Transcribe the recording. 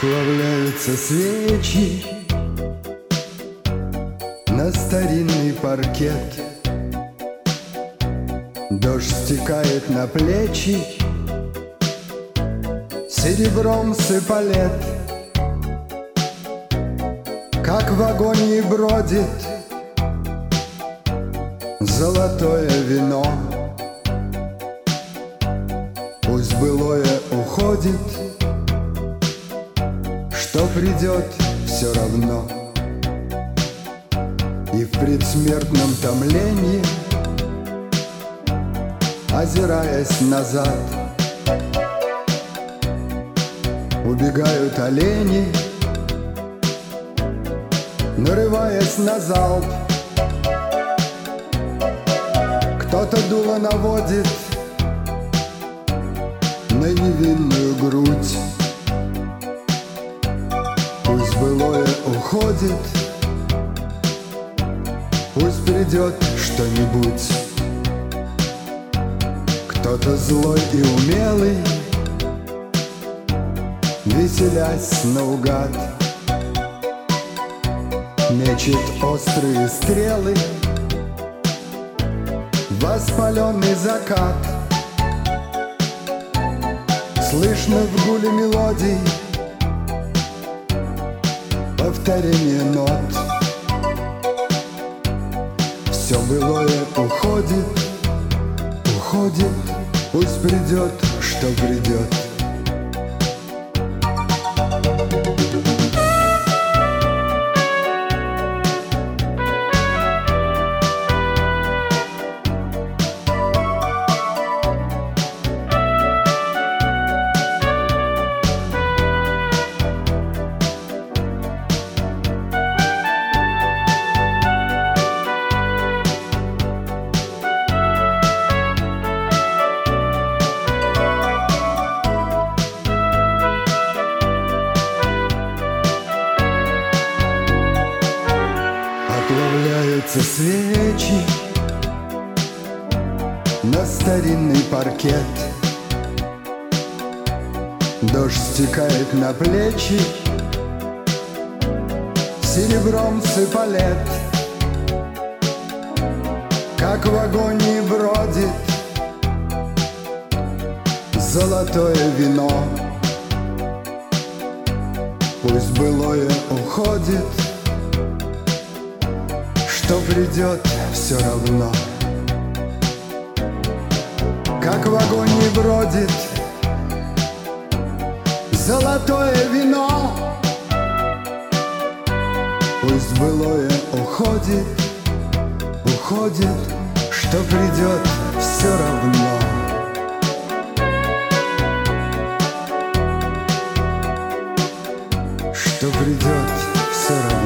Оплавляются свечи на старинный паркет. Дождь стекает на плечи, серебром сыпалет. Как в агонии бродит золотое вино. Пусть былое уходит, что придет все равно. И в предсмертном томлении, озираясь назад, убегают олени, нарываясь на залп. Кто-то дуло наводит на невинную грудь. Пусть былое уходит, пусть придет что-нибудь. Кто-то злой и умелый, веселясь наугад, мечет острые стрелы в воспаленный закат. Слышно в гуле мелодий повторение нот. Все былое уходит, уходит, пусть придет, что придет. Оплавляются свечи на старинный паркет. Дождь стекает на плечи, серебром сыпалет. Как в агонии бродит золотое вино. Пусть былое уходит, что придет все равно. Как в агонии бродит золотое вино. Пусть былое уходит, уходит, что придет все равно. Что придет все равно.